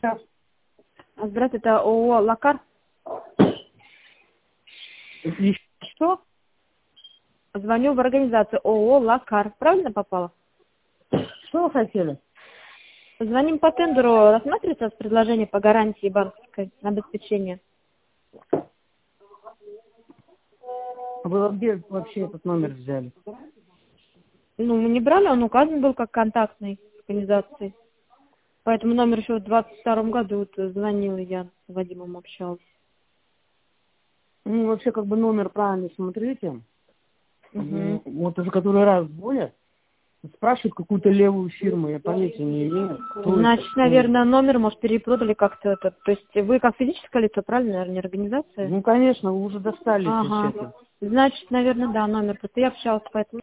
Здравствуйте, это ООО «Лакар». И что? Звоню в организацию ООО «Лакар». Правильно попала? Что вы хотели? Звоним по тендеру. Рассматривается предложение по гарантии банковской на обеспечение? Вы где вообще этот номер взяли? Ну, мы не брали, он указан был как контактный с организацией. По этому номеру еще в 22-м году вот звонила я, с Вадимом общалась. Ну, вообще, как бы номер правильно смотрите. Угу. Вот уже который раз звонят, спрашивают какую-то левую фирму, я понятия не имею. Значит, наверное, номер, может, перепутали как-то это. То есть вы как физическое лицо, правильно, наверное, не организация? Ну, конечно, вы уже достали, если Ага. честно. Значит, наверное, да, номер. Просто я общалась по этому